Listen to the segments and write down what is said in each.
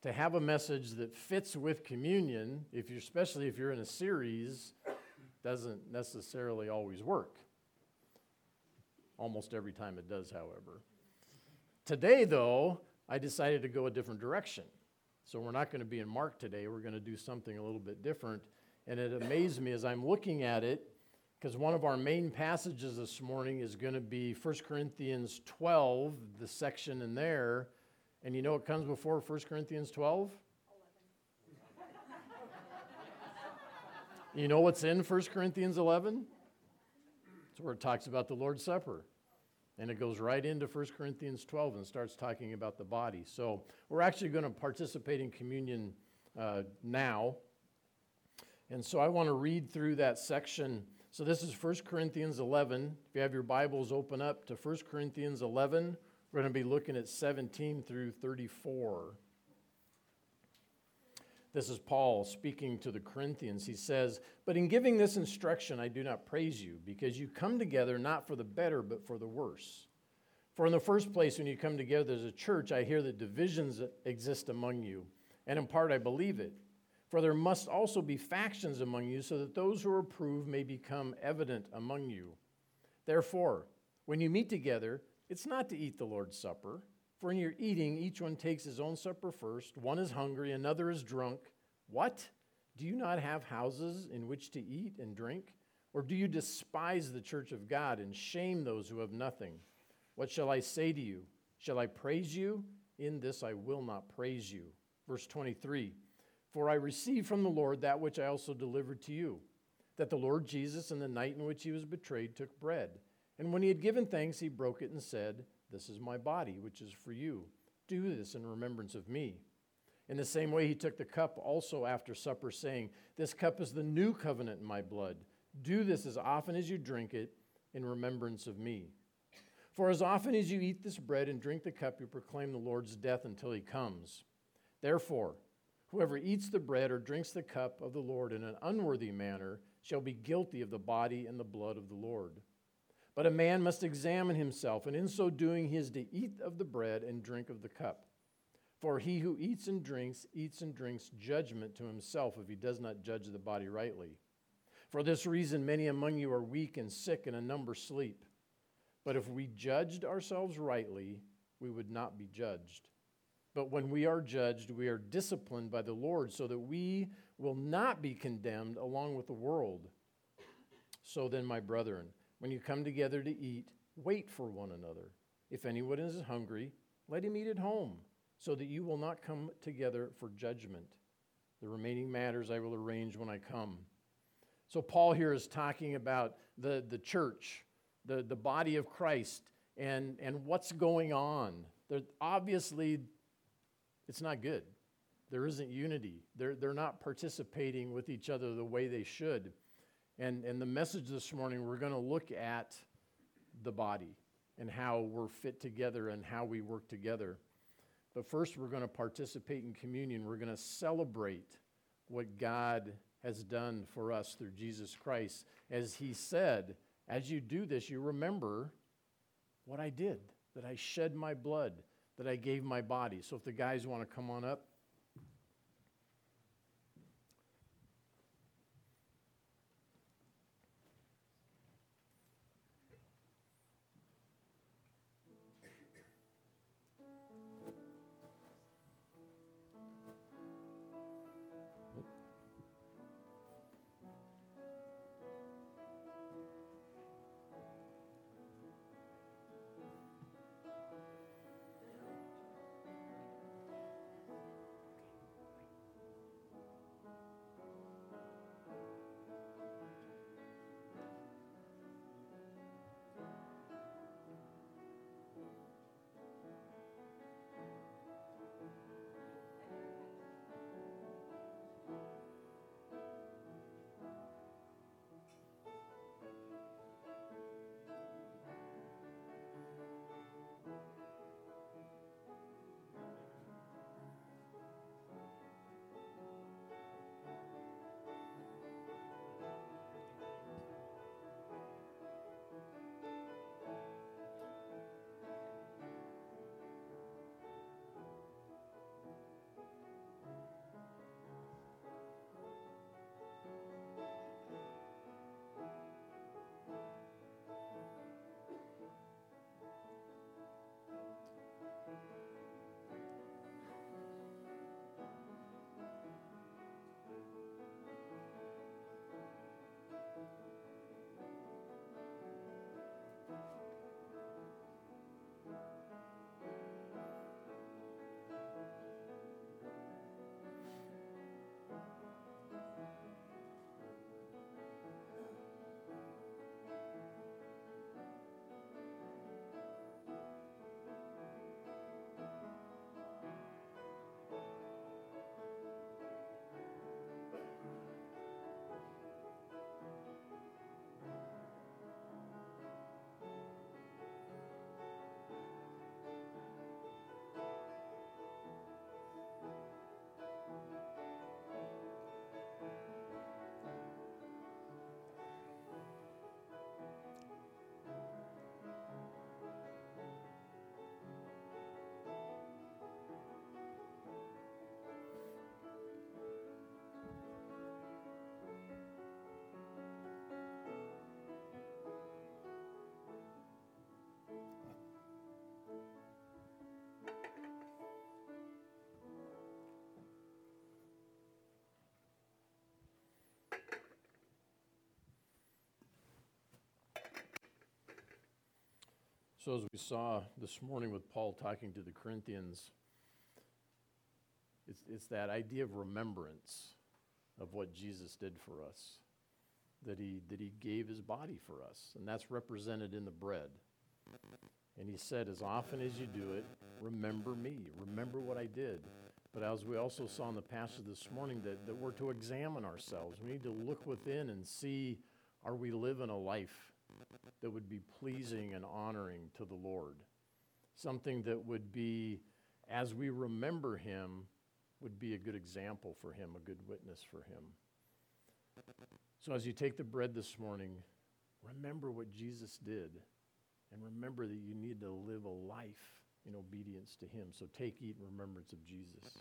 to have a message that fits with communion, especially if you're in a series, doesn't necessarily always work. Almost every time it does, however. Today, though, I decided to go a different direction. So we're not going to be in Mark today. We're going to do something a little bit different. And it amazed me as I'm looking at it, because one of our main passages this morning is going to be 1 Corinthians 12, the section in there. And you know what comes before 1 Corinthians 12? 11. You know what's in 1 Corinthians 11? It's where it talks about the Lord's Supper. And it goes right into 1 Corinthians 12 and starts talking about the body. So we're actually going to participate in communion now. And so I want to read through that section. So this is 1 Corinthians 11. If you have your Bibles, open up to 1 Corinthians 11. We're going to be looking at 17 through 34. This is Paul speaking to the Corinthians. He says, "But in giving this instruction, I do not praise you, because you come together not for the better, but for the worse. For in the first place, when you come together as a church, I hear that divisions exist among you, and in part I believe it. For there must also be factions among you, so that those who are approved may become evident among you. Therefore, when you meet together, it's not to eat the Lord's Supper. For in your eating, each one takes his own supper first. One is hungry, another is drunk. What? Do you not have houses in which to eat and drink? Or do you despise the church of God and shame those who have nothing? What shall I say to you? Shall I praise you? In this I will not praise you." Verse 23, "For I received from the Lord that which I also delivered to you, that the Lord Jesus, in the night in which he was betrayed, took bread. And when he had given thanks, he broke it and said, 'This is my body, which is for you. Do this in remembrance of me.' In the same way, he took the cup also after supper, saying, 'This cup is the new covenant in my blood. Do this as often as you drink it in remembrance of me. For as often as you eat this bread and drink the cup, you proclaim the Lord's death until he comes. Therefore, whoever eats the bread or drinks the cup of the Lord in an unworthy manner shall be guilty of the body and the blood of the Lord. But a man must examine himself, and in so doing he is to eat of the bread and drink of the cup. For he who eats and drinks judgment to himself if he does not judge the body rightly. For this reason many among you are weak and sick, and a number sleep. But if we judged ourselves rightly, we would not be judged. But when we are judged, we are disciplined by the Lord, so that we will not be condemned along with the world. So then, my brethren, when you come together to eat, wait for one another. If anyone is hungry, let him eat at home, so that you will not come together for judgment. The remaining matters I will arrange when I come." So Paul here is talking about the church, the body of Christ, and what's going on. Obviously, it's not good. There isn't unity. They're not participating with each other the way they should. And the message this morning, we're going to look at the body and how we're fit together and how we work together. But first, we're going to participate in communion. We're going to celebrate what God has done for us through Jesus Christ. As he said, as you do this, you remember what I did, that I shed my blood, that I gave my body. So if the guys want to come on up. So as we saw this morning with Paul talking to the Corinthians, it's that idea of remembrance of what Jesus did for us, that he gave his body for us, and that's represented in the bread. And he said, as often as you do it, remember me, remember what I did. But as we also saw in the passage this morning, that we're to examine ourselves. We need to look within and see, are we living a life that would be pleasing and honoring to the Lord? Something that would be, as we remember him, would be a good example for him, a good witness for him. So as you take the bread this morning, remember what Jesus did, and remember that you need to live a life in obedience to him. So take, eat in remembrance of Jesus.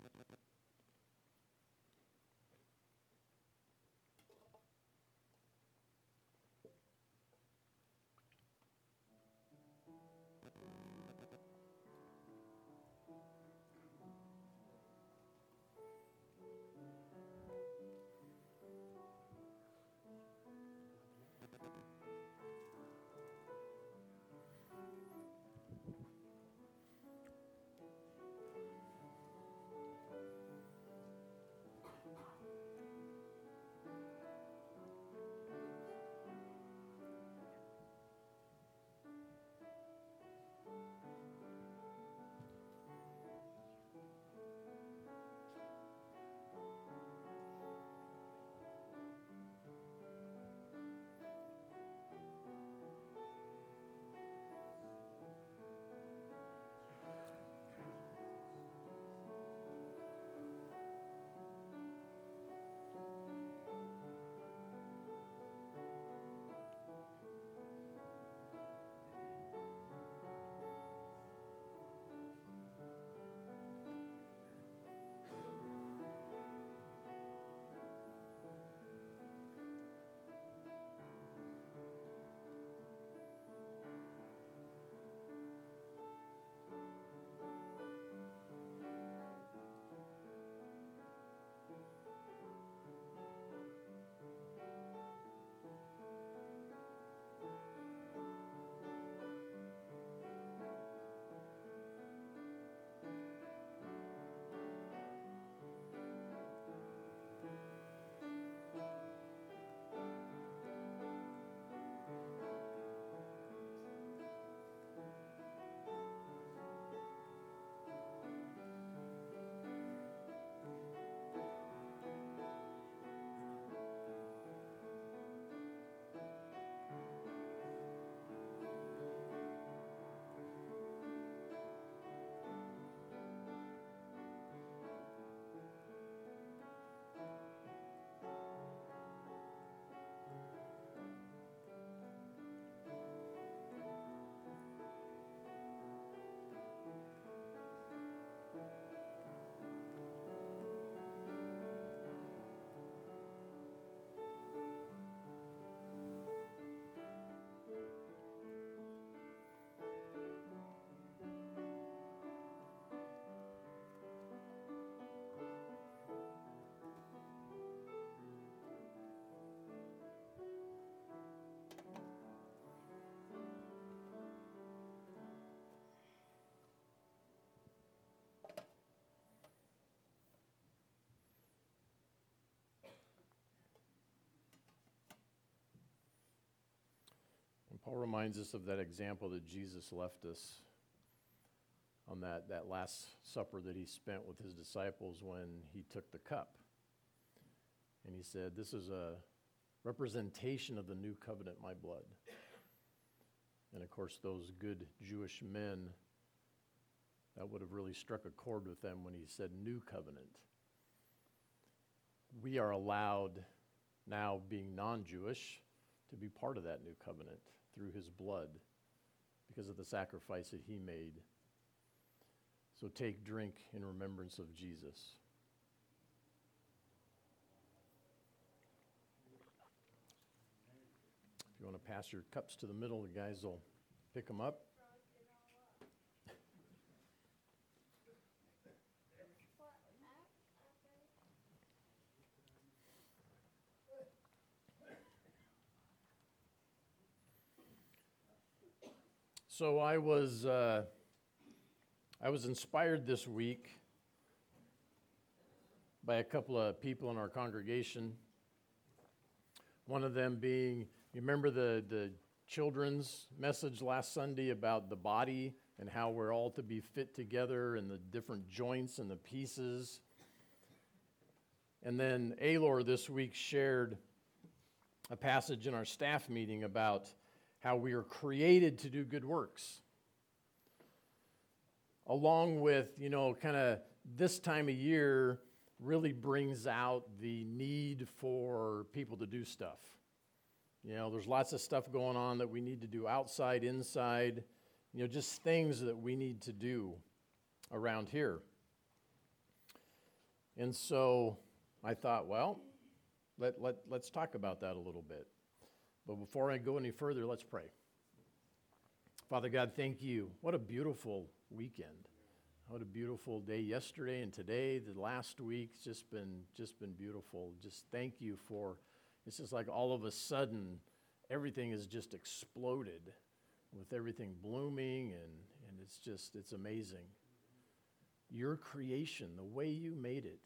And Paul reminds us of that example that Jesus left us on that Last Supper that he spent with his disciples when he took the cup. And he said, this is a representation of the new covenant, my blood. And of course, those good Jewish men, that would have really struck a chord with them when he said new covenant. We are allowed now, being non-Jewish, to be part of that new covenant through his blood because of the sacrifice that he made. So take, drink in remembrance of Jesus. If you want to pass your cups to the middle, the guys will pick them up. So I was inspired this week by a couple of people in our congregation. One of them being, you remember the children's message last Sunday about the body and how we're all to be fit together and the different joints and the pieces. And then Aylor this week shared a passage in our staff meeting about how we are created to do good works. Along with, kind of this time of year really brings out the need for people to do stuff. There's lots of stuff going on that we need to do outside, inside, just things that we need to do around here. And so I thought, well, let's talk about that a little bit. But before I go any further, let's pray. Father God, thank you. What a beautiful weekend. What a beautiful day yesterday and today. The last week's just been beautiful. Just thank you for, it's just like all of a sudden everything has just exploded with everything blooming and it's amazing. Your creation, the way you made it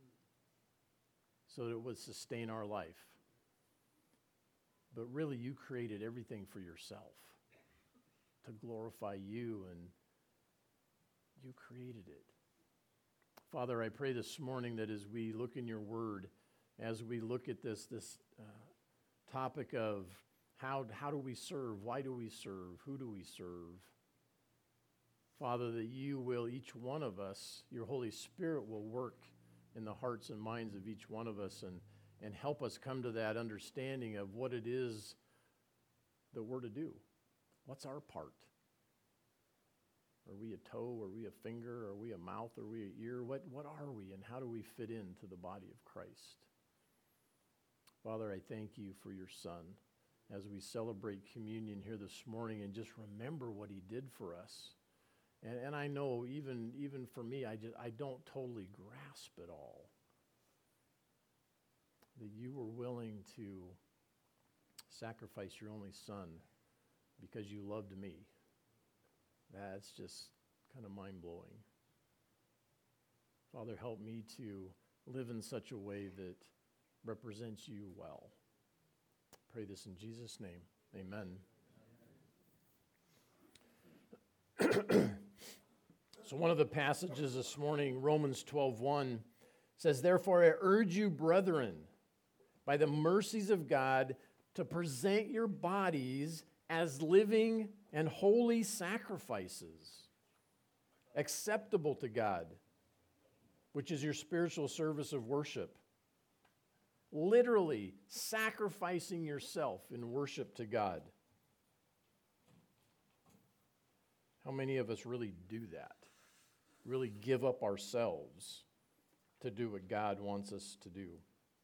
so that it would sustain our life. But really, you created everything for yourself, to glorify you, and you created it. Father, I pray this morning that as we look in your word, as we look at this topic of how do we serve, why do we serve, who do we serve, Father, that you will, each one of us, your Holy Spirit will work in the hearts and minds of each one of us and help us come to that understanding of what it is that we're to do. What's our part? Are we a toe? Are we a finger? Are we a mouth? Are we an ear? What are we, and how do we fit into the body of Christ? Father, I thank you for your Son as we celebrate communion here this morning and just remember what he did for us. And I know even for me, I don't totally grasp it all. That you were willing to sacrifice your only son because you loved me. That's just kind of mind-blowing. Father, help me to live in such a way that represents you well. Pray this in Jesus' name. Amen. So one of the passages this morning, Romans 12:1, says, "Therefore I urge you, brethren, by the mercies of God, to present your bodies as living and holy sacrifices, acceptable to God, which is your spiritual service of worship." Literally sacrificing yourself in worship to God. How many of us really do that? Really give up ourselves to do what God wants us to do?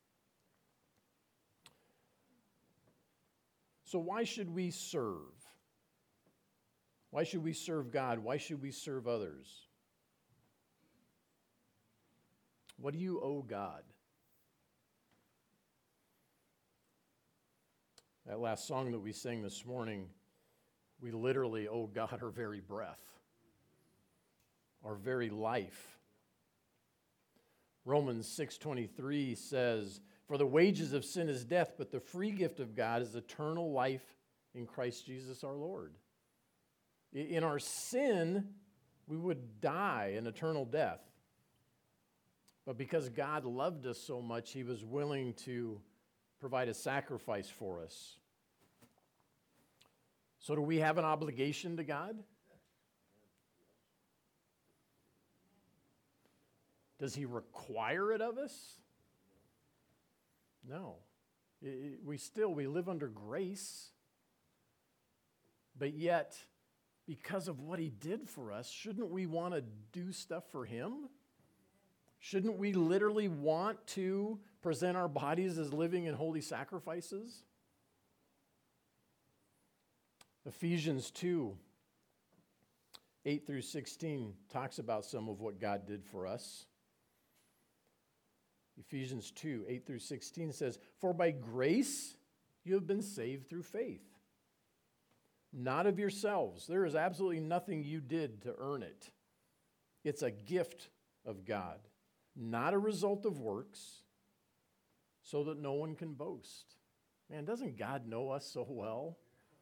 So why should we serve? Why should we serve God? Why should we serve others? What do you owe God? That last song that we sang this morning, we literally owe God our very breath, our very life. Romans 6:23 says, "For the wages of sin is death, but the free gift of God is eternal life in Christ Jesus our Lord." In our sin, we would die an eternal death. But because God loved us so much, he was willing to provide a sacrifice for us. So do we have an obligation to God? Does he require it of us? No. We live under grace, but yet, because of what he did for us, shouldn't we want to do stuff for him? Shouldn't we literally want to present our bodies as living and holy sacrifices? Ephesians 2, 8 through 16 talks about some of what God did for us. Ephesians 2, 8 through 16 says, "For by grace you have been saved through faith. not of yourselves. There is absolutely nothing you did to earn it. It's a gift of God, not a result of works, so that no one can boast. Man, doesn't God know us so well?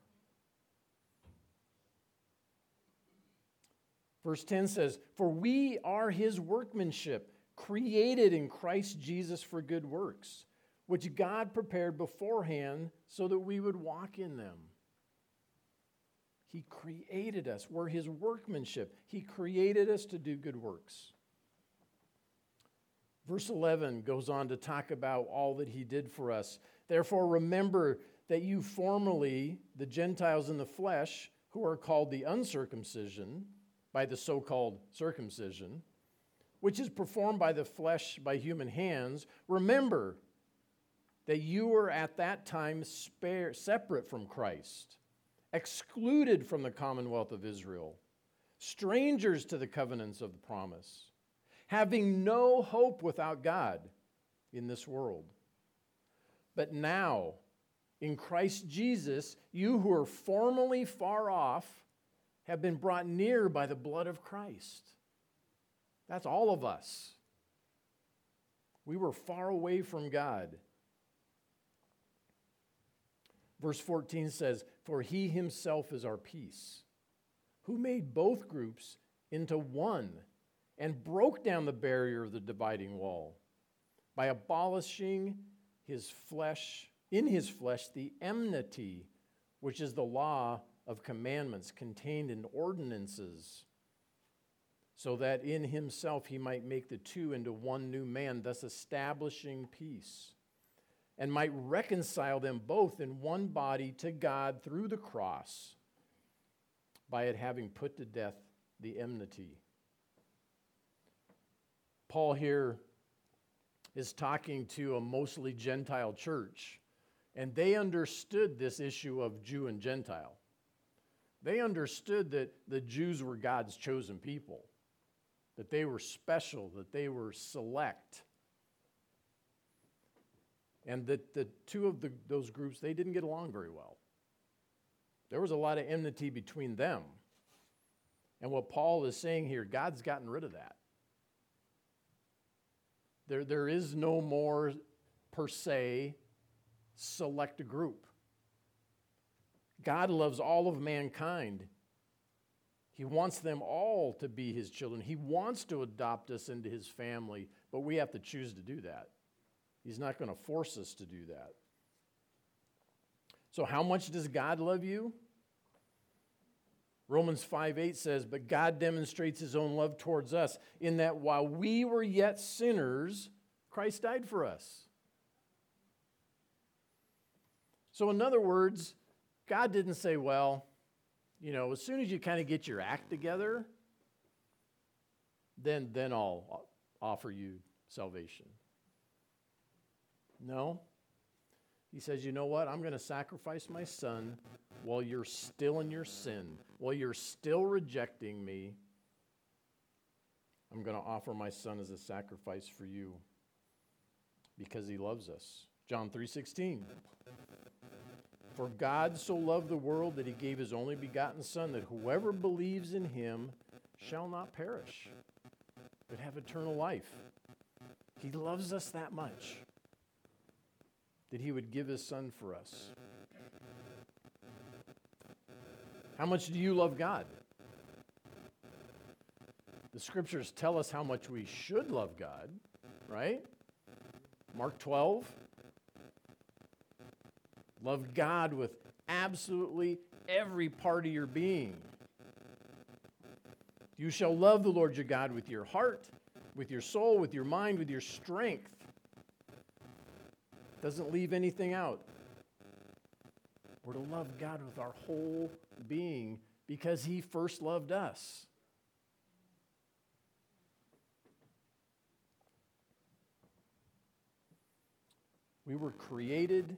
Verse 10 says, "For we are his workmanship, created in Christ Jesus for good works, which God prepared beforehand so that we would walk in them." He created us. We're his workmanship. He created us to do good works. Verse 11 goes on to talk about all that he did for us. "Therefore remember that you formerly, the Gentiles in the flesh, who are called the uncircumcision by the so-called circumcision, which is performed by the flesh by human hands, remember that you were at that time separate from Christ, excluded from the commonwealth of Israel, strangers to the covenants of the promise, having no hope without God in this world. But now, in Christ Jesus, you who were formerly far off have been brought near by the blood of Christ." That's all of us. We were far away from God. Verse 14 says, "For he himself is our peace, who made both groups into one and broke down the barrier of the dividing wall by abolishing in his flesh the enmity, which is the law of commandments contained in ordinances, so that in himself he might make the two into one new man, thus establishing peace, and might reconcile them both in one body to God through the cross, by it having put to death the enmity." Paul here is talking to a mostly Gentile church, and they understood this issue of Jew and Gentile. They understood that the Jews were God's chosen people, that they were special, that they were select, and that the two of those groups, they didn't get along very well. There was a lot of enmity between them. And what Paul is saying here, God's gotten rid of that. There is no more, per se, select group. God loves all of mankind. He wants them all to be his children. He wants to adopt us into his family, but we have to choose to do that. He's not going to force us to do that. So how much does God love you? Romans 5:8 says, "But God demonstrates his own love towards us, in that while we were yet sinners, Christ died for us." So in other words, God didn't say, well, as soon as you kind of get your act together, then I'll offer you salvation. No. He says, you know what? I'm going to sacrifice my son while you're still in your sin, while you're still rejecting me. I'm going to offer my son as a sacrifice for you because he loves us. John 3:16. "For God so loved the world that he gave his only begotten Son, that whoever believes in him shall not perish, but have eternal life." He loves us that much, that he would give his Son for us. How much do you love God? The scriptures tell us how much we should love God, right? Mark 12. Love God with absolutely every part of your being. "You shall love the Lord your God with your heart, with your soul, with your mind, with your strength." Doesn't leave anything out. We're to love God with our whole being because he first loved us. We were created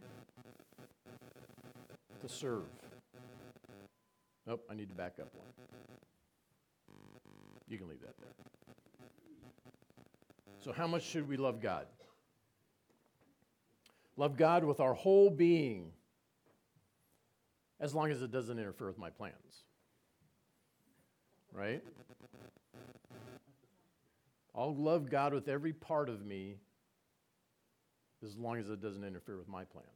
to serve. Nope, I need to back up one. You can leave that there. So how much should we love God? Love God with our whole being. as long as it doesn't interfere with my plans. Right? I'll love God with every part of me as long as it doesn't interfere with my plans.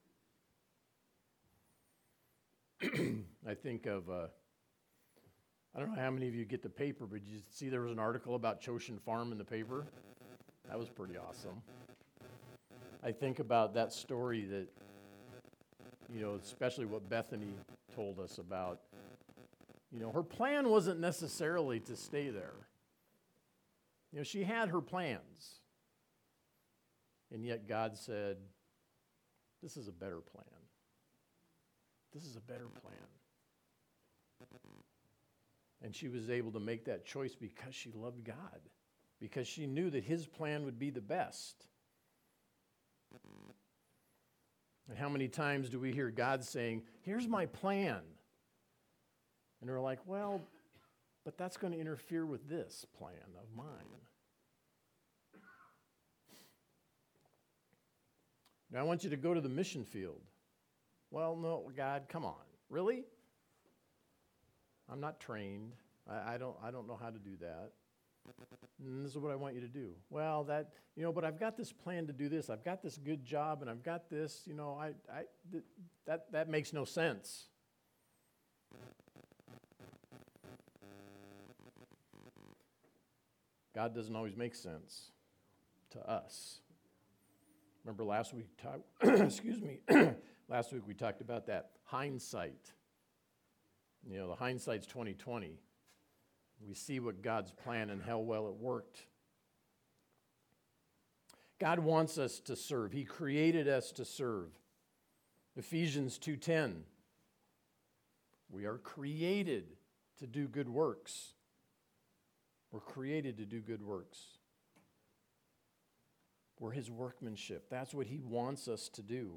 I think of, I don't know how many of you get the paper, but did you see there was an article about Choshen Farm in the paper? That was pretty awesome. I think about that story that, especially what Bethany told us about. Her plan wasn't necessarily to stay there. She had her plans. And yet God said, this is a better plan. This is a better plan. And she was able to make that choice because she loved God, because she knew that his plan would be the best. And how many times do we hear God saying, here's my plan? And we're like, well, but that's going to interfere with this plan of mine. Now I want you to go to the mission field. Well, no, God, come on. Really? I'm not trained. I don't know how to do that. And this is what I want you to do. Well, but I've got this plan to do this. I've got this good job, and I've got this, that makes no sense. God doesn't always make sense to us. Remember last week, last week we talked about that hindsight. The hindsight's 20/20. We see what God's plan and how well it worked. God wants us to serve. He created us to serve. Ephesians 2:10. We are created to do good works. We're created to do good works. We're his workmanship. That's what he wants us to do.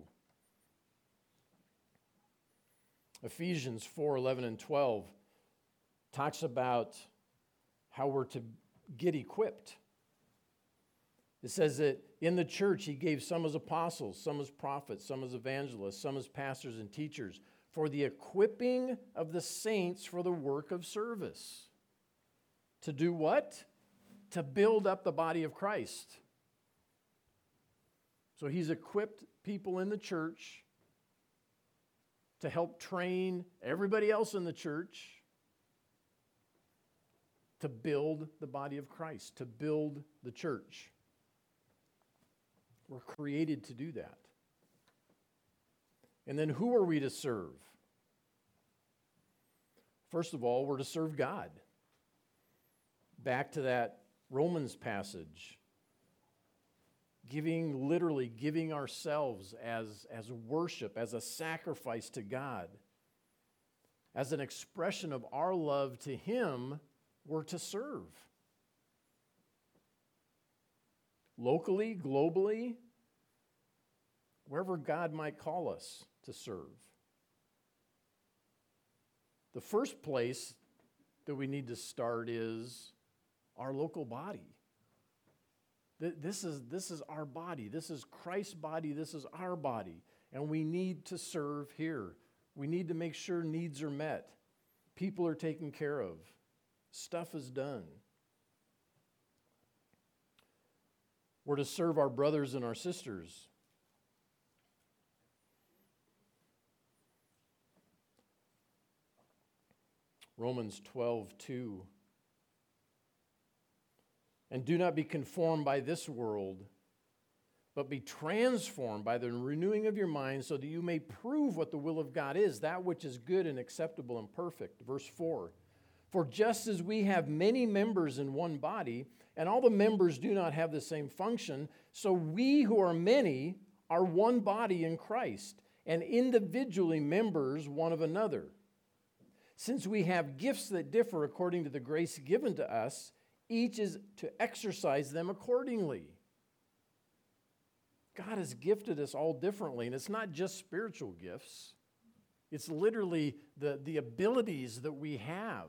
Ephesians 4:11 and 12 talks about how we're to get equipped. It says that in the church he gave some as apostles, some as prophets, some as evangelists, some as pastors and teachers for the equipping of the saints for the work of service. To do what? To build up the body of Christ. So he's equipped people in the church to help train everybody else in the church to build the body of Christ, to build the church. We're created to do that. And then who are we to serve? First of all, we're to serve God. Back to that Romans passage. Literally giving ourselves as worship, as a sacrifice to God. As an expression of our love to him, we're to serve. Locally, globally, wherever God might call us to serve. The first place that we need to start is our local body. This is our body. This is Christ's body. This is our body. And we need to serve here. We need to make sure needs are met. People are taken care of. Stuff is done. We're to serve our brothers and our sisters. Romans 12:2. And do not be conformed by this world, but be transformed by the renewing of your mind, so that you may prove what the will of God is, that which is good and acceptable and perfect. Verse 4. For just as we have many members in one body, and all the members do not have the same function, so we who are many are one body in Christ, and individually members one of another. Since we have gifts that differ according to the grace given to us, each is to exercise them accordingly. God has gifted us all differently, and it's not just spiritual gifts. It's literally the abilities that we have.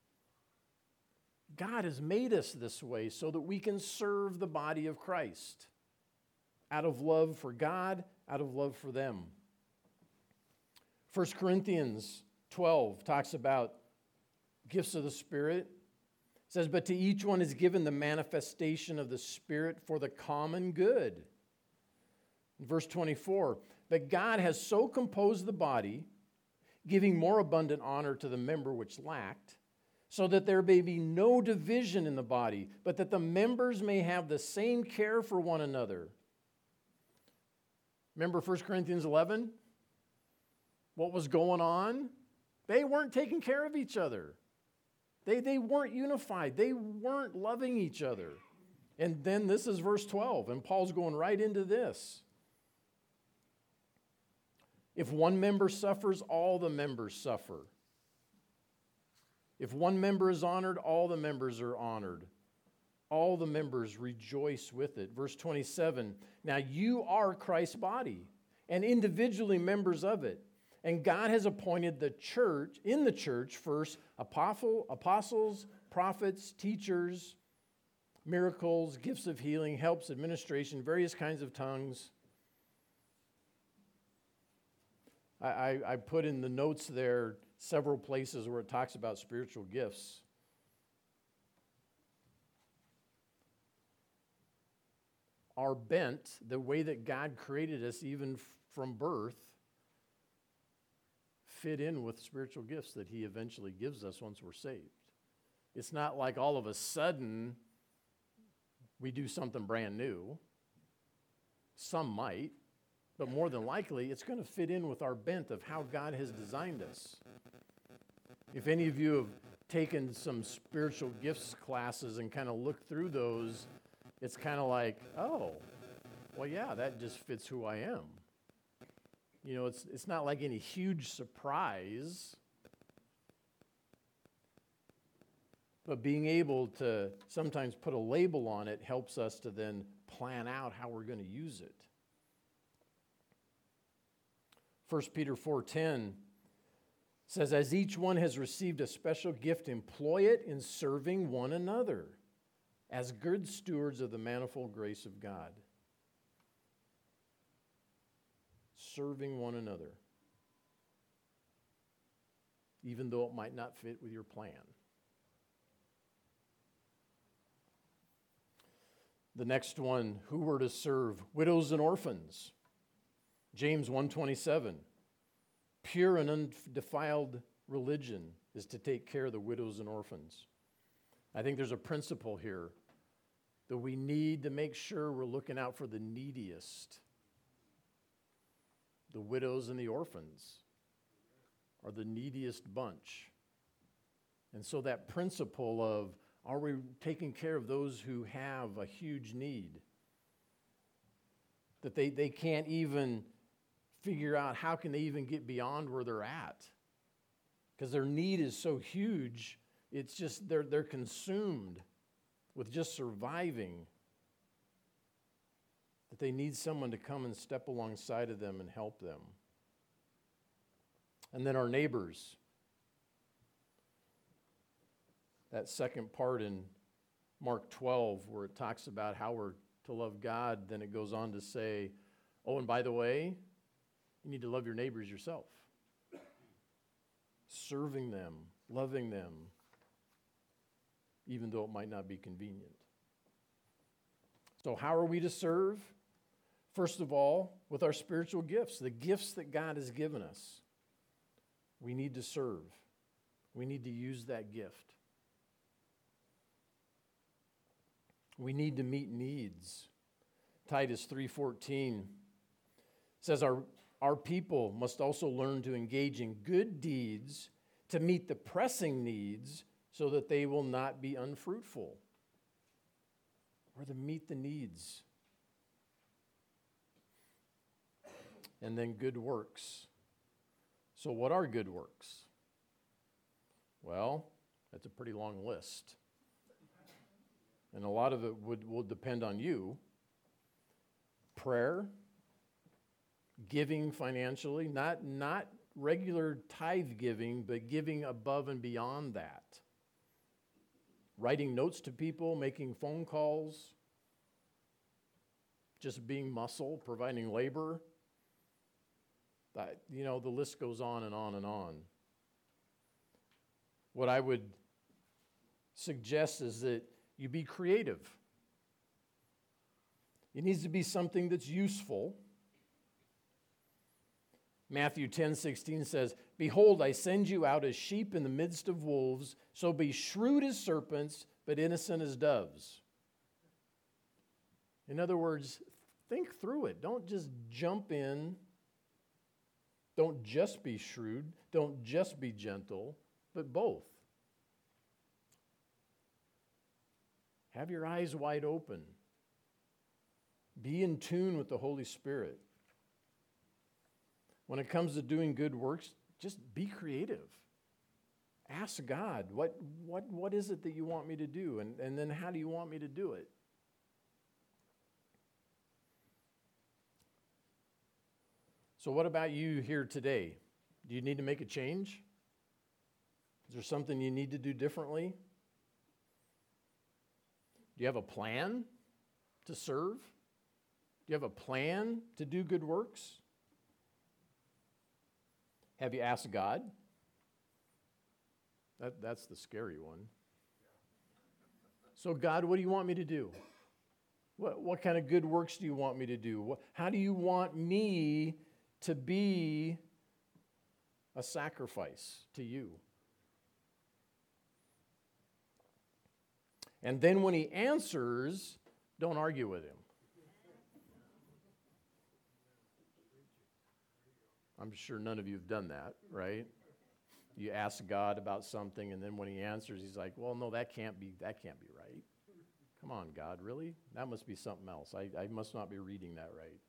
God has made us this way so that we can serve the body of Christ out of love for God, out of love for them. 1 Corinthians 12 talks about gifts of the Spirit. It says, but to each one is given the manifestation of the Spirit for the common good. Verse 24, but God has so composed the body, giving more abundant honor to the member which lacked, so that there may be no division in the body, but that the members may have the same care for one another. Remember 1 Corinthians 11? What was going on? They weren't taking care of each other. They weren't unified. They weren't loving each other. And then this is verse 12, and Paul's going right into this. If one member suffers, all the members suffer. If one member is honored, all the members are honored. All the members rejoice with it. Verse 27, now you are Christ's body, and individually members of it. And God has appointed the church, in the church first, apostles, prophets, teachers, miracles, gifts of healing, helps, administration, various kinds of tongues. I put in the notes there several places where it talks about spiritual gifts. Our bent, the way that God created us even from birth, fit in with spiritual gifts that he eventually gives us once we're saved. It's not like all of a sudden we do something brand new. Some might, but more than likely it's going to fit in with our bent of how God has designed us. If any of you have taken some spiritual gifts classes and kind of looked through those, it's kind of like, oh, well, yeah, that just fits who I am. You know, it's not like any huge surprise, but being able to sometimes put a label on it helps us to then plan out how we're going to use it. 1 Peter 4:10 says, as each one has received a special gift, employ it in serving one another as good stewards of the manifold grace of God. Serving one another, even though it might not fit with your plan. The next one, who were to serve? Widows and orphans. James 1:27, pure and undefiled religion is to take care of the widows and orphans. I think there's a principle here that we need to make sure we're looking out for the neediest. The widows and the orphans are the neediest bunch. And so that principle of, are we taking care of those who have a huge need? That they can't even figure out how can they even get beyond where they're at. Because their need is so huge, it's just they're consumed with just surviving. That they need someone to come and step alongside of them and help them. And then our neighbors. That second part in Mark 12 where it talks about how we're to love God, then it goes on to say, oh, and by the way, you need to love your neighbors yourself. Serving them, loving them, even though it might not be convenient. So how are we to serve? First of all, with our spiritual gifts, the gifts that God has given us. We need to serve. We need to use that gift. We need to meet needs. Titus 3:14 says our people must also learn to engage in good deeds to meet the pressing needs so that they will not be unfruitful. Or to meet the needs. And then good works. So what are good works? Well, that's a pretty long list. And a lot of it will depend on you. Prayer, giving financially, not regular tithe giving, but giving above and beyond that. Writing notes to people, making phone calls, just being muscle, providing labor. The list goes on and on and on. What I would suggest is that you be creative. It needs to be something that's useful. Matthew 10:16 says, "Behold, I send you out as sheep in the midst of wolves, so be shrewd as serpents, but innocent as doves." In other words, think through it. Don't just jump in. Don't just be shrewd. Don't just be gentle, but both. Have your eyes wide open. Be in tune with the Holy Spirit. When it comes to doing good works, just be creative. Ask God, what is it that you want me to do? And then how do you want me to do it? So what about you here today? Do you need to make a change? Is there something you need to do differently? Do you have a plan to serve? Do you have a plan to do good works? Have you asked God? That's the scary one. So God, what do you want me to do? What kind of good works do you want me to do? How do you want me to be a sacrifice to you? And then when he answers, don't argue with him. I'm sure none of you have done that, right? You ask God about something, and then when he answers, he's like, well, no, that can't be right. Come on, God, really? That must be something else. I must not be reading that right.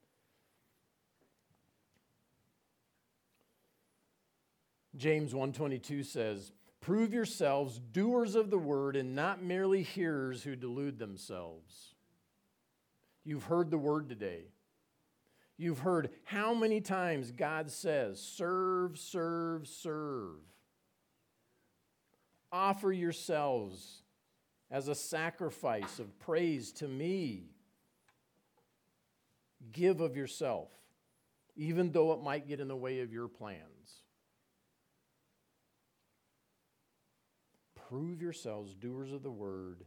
James 1:22 says, "Prove yourselves doers of the word and not merely hearers who delude themselves." You've heard the word today. You've heard how many times God says, serve, serve, serve. Offer yourselves as a sacrifice of praise to me. Give of yourself, even though it might get in the way of your plans. Prove yourselves doers of the word.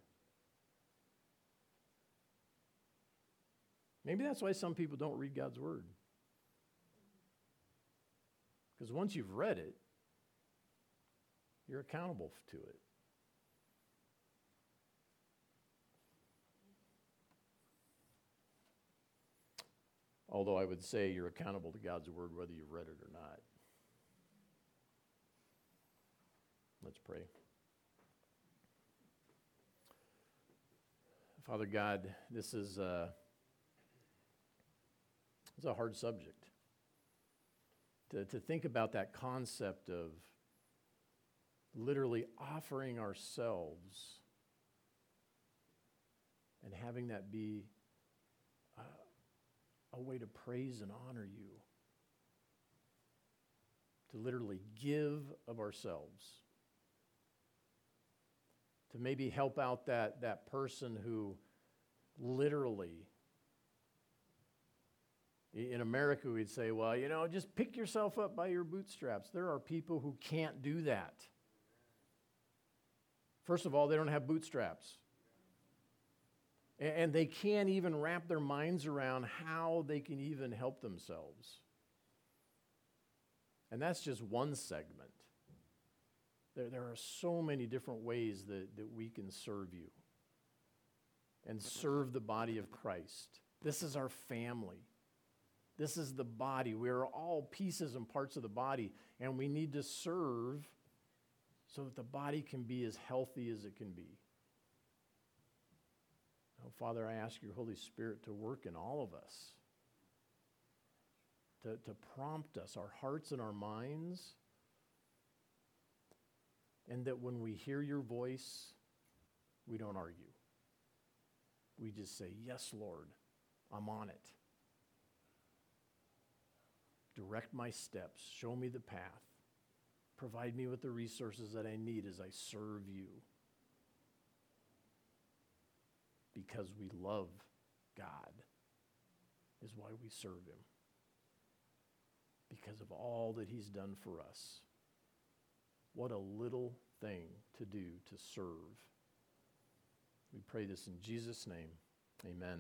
Maybe that's why some people don't read God's word. Because once you've read it, you're accountable to it. Although I would say you're accountable to God's word whether you've read it or not. Let's pray. Father God, this is a hard subject. To think about that concept of literally offering ourselves and having that be a way to praise and honor you. To literally give of ourselves. To maybe help out that person who literally, in America we'd say, well, just pick yourself up by your bootstraps. There are people who can't do that. First of all, they don't have bootstraps. And they can't even wrap their minds around how they can even help themselves. And that's just one segment. There are so many different ways that we can serve you and serve the body of Christ. This is our family. This is the body. We are all pieces and parts of the body, and we need to serve so that the body can be as healthy as it can be. Oh, Father, I ask your Holy Spirit to work in all of us, to prompt us, our hearts and our minds, and that when we hear your voice, we don't argue. We just say, yes, Lord, I'm on it. Direct my steps. Show me the path. Provide me with the resources that I need as I serve you. Because we love God is why we serve him. because of all that he's done for us. What a little thing to do to serve. We pray this in Jesus' name. Amen.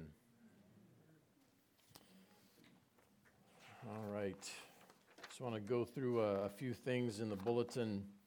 All right. Just want to go through a few things in the bulletin.